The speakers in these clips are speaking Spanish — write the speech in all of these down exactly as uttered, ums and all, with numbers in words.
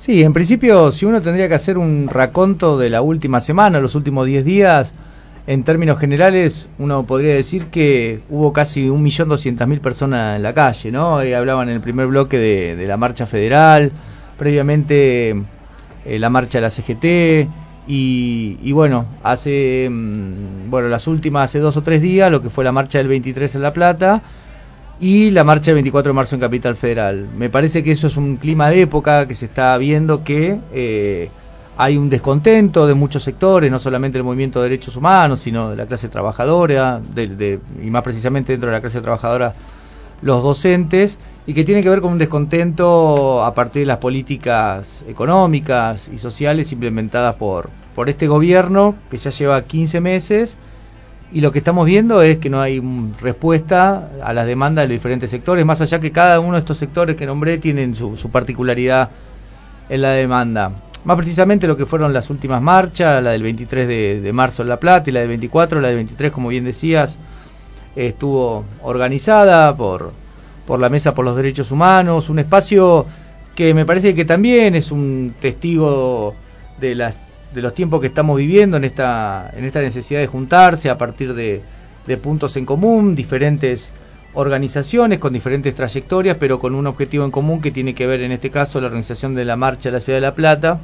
Sí, en principio, si uno tendría que hacer un raconto de la última semana, los últimos diez días, en términos generales, uno podría decir que hubo casi un millón doscientas mil personas en la calle, ¿no? Eh, hablaban en el primer bloque de, de la marcha federal, previamente eh, la marcha de la C G T, y, y bueno, hace, mm, bueno, las últimas, hace dos o tres días, lo que fue la marcha del veintitrés en La Plata, y la marcha del veinticuatro de marzo en Capital Federal. Me parece que eso es un clima de época, que se está viendo que eh, hay un descontento de muchos sectores, no solamente del movimiento de derechos humanos, sino de la clase trabajadora, de, de, y más precisamente dentro de la clase trabajadora, los docentes, y que tiene que ver con un descontento a partir de las políticas económicas y sociales implementadas por, por este gobierno, que ya lleva quince meses, y lo que estamos viendo es que no hay respuesta a las demandas de los diferentes sectores, más allá que cada uno de estos sectores que nombré tienen su, su particularidad en la demanda. Más precisamente lo que fueron las últimas marchas, la del veintitrés de, de marzo en La Plata y la del veinticuatro, la del veintitrés, como bien decías, estuvo organizada por, por la Mesa por los Derechos Humanos, un espacio que me parece que también es un testigo de las de los tiempos que estamos viviendo en esta en esta necesidad de juntarse a partir de, de puntos en común, diferentes organizaciones con diferentes trayectorias, pero con un objetivo en común que tiene que ver en este caso la organización de la marcha de la Ciudad de La Plata,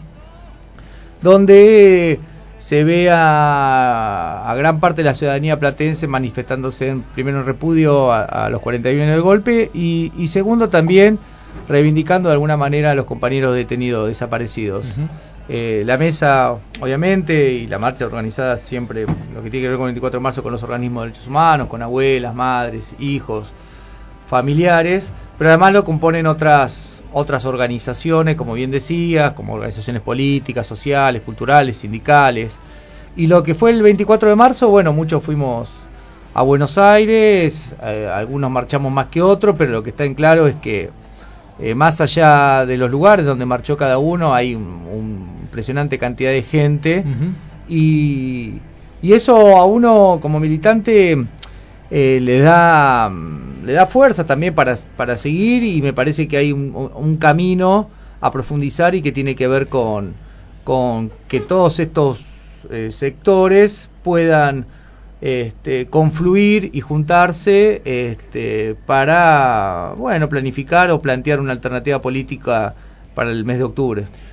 donde se ve a, a gran parte de la ciudadanía platense manifestándose en, primero en repudio a, a los cuarenta y uno del golpe y, y segundo también reivindicando de alguna manera a los compañeros detenidos desaparecidos. Uh-huh. Eh, la mesa, obviamente, y la marcha organizada siempre, lo que tiene que ver con el veinticuatro de marzo, con los organismos de derechos humanos, con abuelas, madres, hijos, familiares, pero además lo componen otras otras organizaciones, como bien decías, como organizaciones políticas, sociales, culturales, sindicales. Y lo que fue el veinticuatro de marzo, bueno, muchos fuimos a Buenos Aires, eh, algunos marchamos más que otros, pero lo que está en claro es que Eh, más allá de los lugares donde marchó cada uno, hay un, un impresionante cantidad de gente, uh-huh. y, y eso a uno como militante eh, le da le da fuerza también para, para seguir, y me parece que hay un, un camino a profundizar y que tiene que ver con, con que todos estos eh, sectores puedan Este, confluir y juntarse este, para, bueno, planificar o plantear una alternativa política para el mes de octubre.